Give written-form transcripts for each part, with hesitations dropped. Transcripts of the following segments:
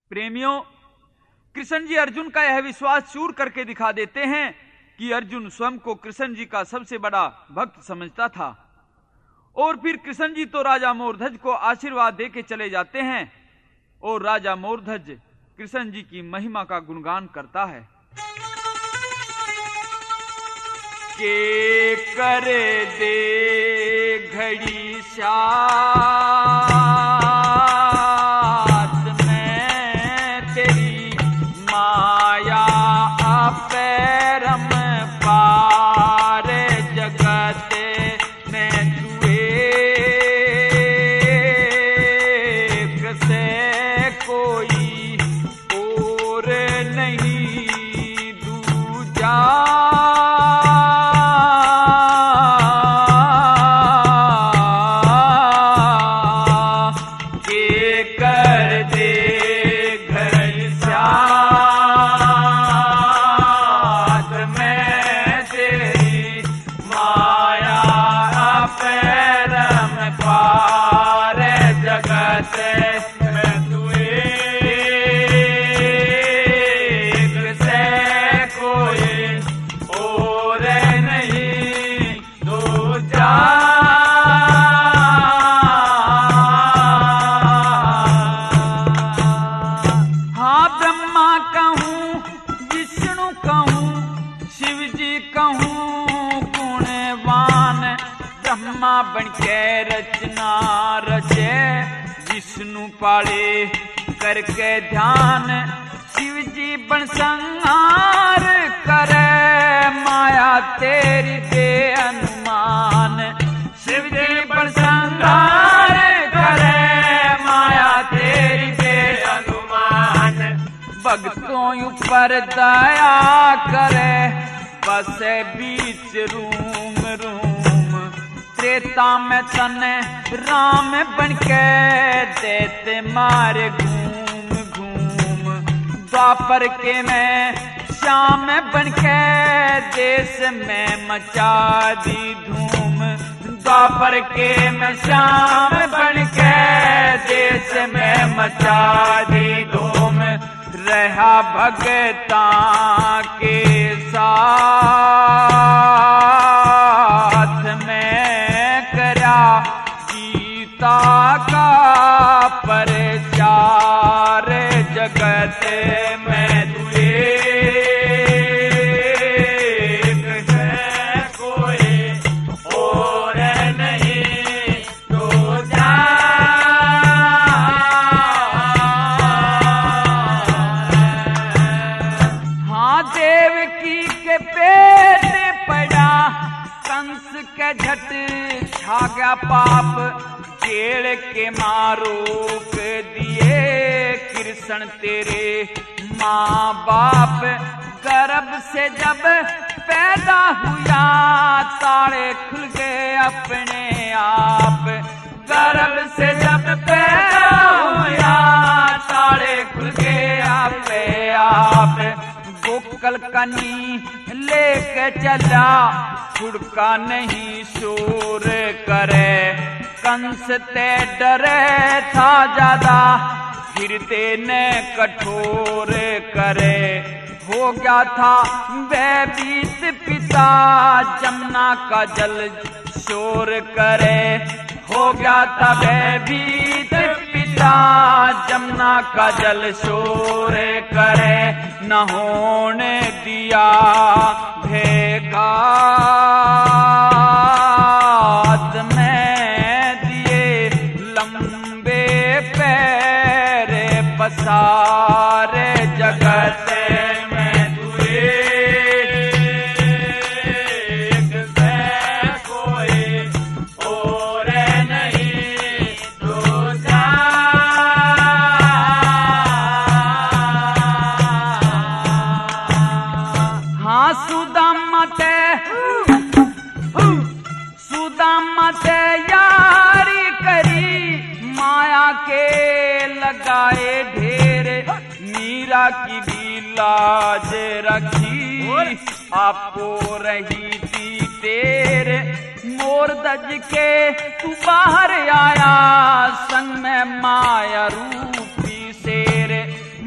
प्रेमियों, कृष्ण जी अर्जुन का यह विश्वास चूर करके दिखा देते हैं कि अर्जुन स्वयं को कृष्ण जी का सबसे बड़ा भक्त समझता था। और फिर कृष्ण जी तो राजा मोरध्वज को आशीर्वाद देके चले जाते हैं और राजा मोरध्वज कृष्ण जी की महिमा का गुणगान करता है। के कर दे घड़ी साथ में तेरी माया अपरम पार जगत में तुए से कोई और नहीं दूजा। बनके रचना रचे विष्णु पाले करके ध्यान, शिव जी बन संहार करे माया तेरी दे अनुमान। शिव जी बन संहार करे माया तेरी दे अनुमान। भक्तों ऊपर दया करे बसे बीच रूम रूम। त्रेता में तने राम बनके देते मारे घूम घूम। द्वापर के में श्याम बनके देश में मचा दी धूम। द्वापर के में श्याम बनके देश में मचा दी धूम। रहा भगता के साथ में गीता का प्रचार जगत में तुए कोई और नहीं दूजा। हाँ, देवकी के पेट पड़ा कंस के झट छा गया पाप। जेल के मारोक दिए कृष्ण तेरे माँ बाप। गर्भ से जब पैदा हुआ ताले खुल गए अपने आप। गर्भ से जब पैदा हुआ ताले खुल गए अपने आप। गोकल कनी लेके चला छुड़का नहीं शोर करे। कंस ते डरे था ज्यादा फिर तेने कठोर करे। हो गया था भयभीत पिता जमुना का जल शोर करे। हो गया था भयभीत पिता जमुना का जल शोर करे। न होने दिया भेगा सारे जगत में तुए से कोई और नहीं दूजा। हाँ, सुदामा ते यारी करी माया के लगाए ढेर। मीरा की भी लाज रखी आपको रही थी तेरे। मोरध्वज के तू बाहर आया संग में माया रूपी शेर।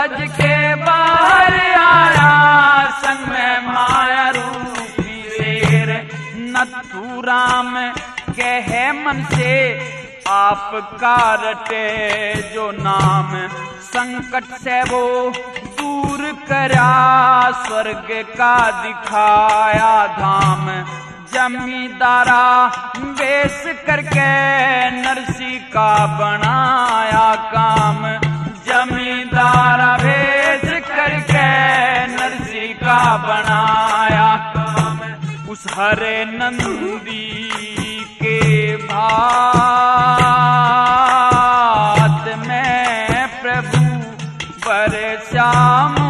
ब्रज के बाहर आया, संग में माया रूपी शेर। नथुराम कहे मन से आपका रटे जो नाम, संकट से वो दूर करा, स्वर्ग का दिखाया धाम। जमींदारा वेश करके नरसी का बनाया काम, जमींदारा वेश करके नरसी का बनाया काम। उस हरे नंदी के भात में प्रभु बरसाम